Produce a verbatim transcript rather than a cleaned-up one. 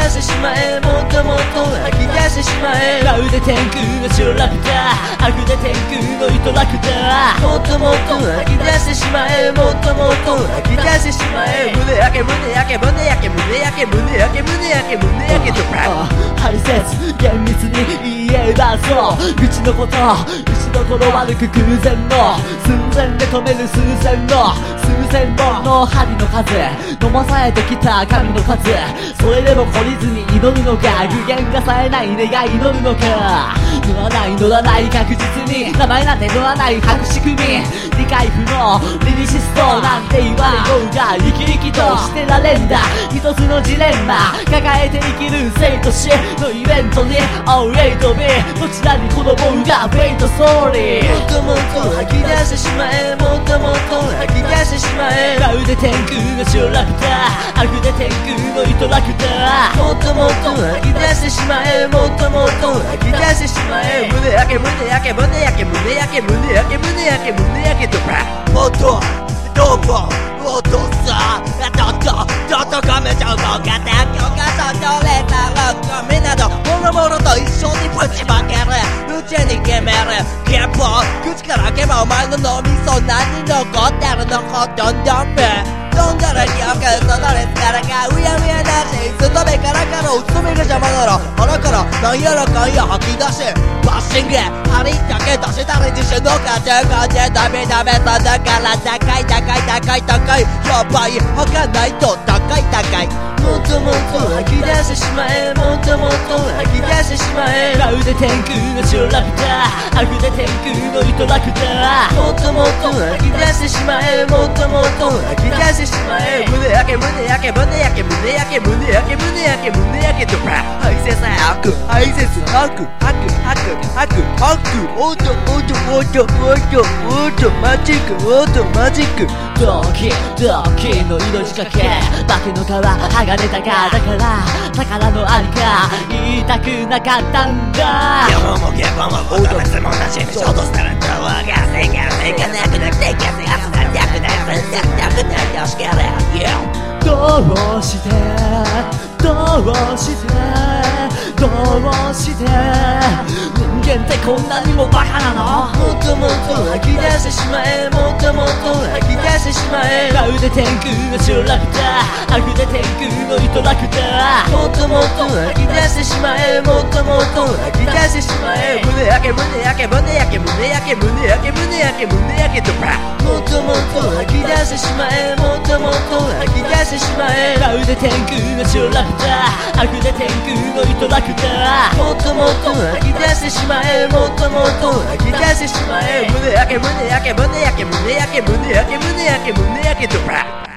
してしまえ、もっともっと吐き出してしまえ。 まるで天空の白ラクダ、あふれ天空の糸ラクダ。 もっともっと吐き出してしまえ、もっともっと吐き出してしまえ。胸焼け胸焼け胸焼け胸焼け胸焼け胸焼け胸焼けとハリセツ厳密に言えばそう、うちのことうちの頃悪く空前の寸前で止める数千の数千本の針の数、飲まされてきた神の数、それでも懲りずに祈るのか、具現化されない願い祈るのか。乗らない乗らない確実に名前なんて乗らない白仕組み、理解不能リリシストなんて言われようが生き生きとしてられんだ。一つのジレンマ抱えて生きる生と死のイベントに Oh wait to me どちらに子供が Wait story。 もっともっと吐き出してしまえ、もっともっと吐き出してしまえ。 まるで天空の白ラクダ、あふれ天空の糸ラクダ。 もっともっと吐き出してしまえ、もっともっと吐き出してしまえ。胸焼け胸焼け胸焼け胸焼け胸焼け胸焼け胸焼けともっとどうももっとさどっとどっと噛めちゃうのが勉強がそれたらゴミなどもろもろと一緒にぶちまけるうちに決める憲法口からけばお前の脳みそ何残ってるのほとんどめ飲んだら記憶そのレスからかうやうやなしいつの目からからうつめが邪魔だろ腹からなんやらかんや吐き出しバッシング張りだけ出したり自身の価値観でダメダメさだから高い高い高い高いやばい吐かないと高い高い。 もっともっと吐き出してしまえ、もっともっと吐き出してしまえ。 まるで天空の白ラクダ、あふれ天空の糸ラクダ。 もっともっと吐き出してしまえ、もっともっと吐き出してしまえ。胸焼け胸焼け胸焼け胸焼け胸焼け胸焼け胸焼けと排泄吐く排泄吐く吐く吐く吐く吐くオートオートオートオートオートマジックオートマジックドキドキの命かけ化けの皮剥がれたかだから宝のありか言いたくなかったんだ。 ゲボもゲボもオート別も同じショートしたらドアがせがせがなくなってきてあすがなくなってなくなってしけれどうしてどうしてどうして人間ってこんなにもバカなの。 もっともっと吐き出してしまえ、もっともっと吐き出してしまえ。 まるで天空の白ラクダ、あふれ天空の糸ラクダ。 もっともっと吐き出してしまえ、もっともっと吐き出してしまえ。胸焼け胸焼け胸焼け胸焼け胸焼け胸焼け胸焼けともっともっと吐き出してしまえ、もっともっと吐き出してしまえ。 まるで天空の白ラクダ、あふれ天空の糸ラクダ。 もっともっと吐き出してしまえ、もっともっと吐き出してしまえ。胸焼け胸焼け胸焼け胸焼け胸焼け胸焼け胸焼けと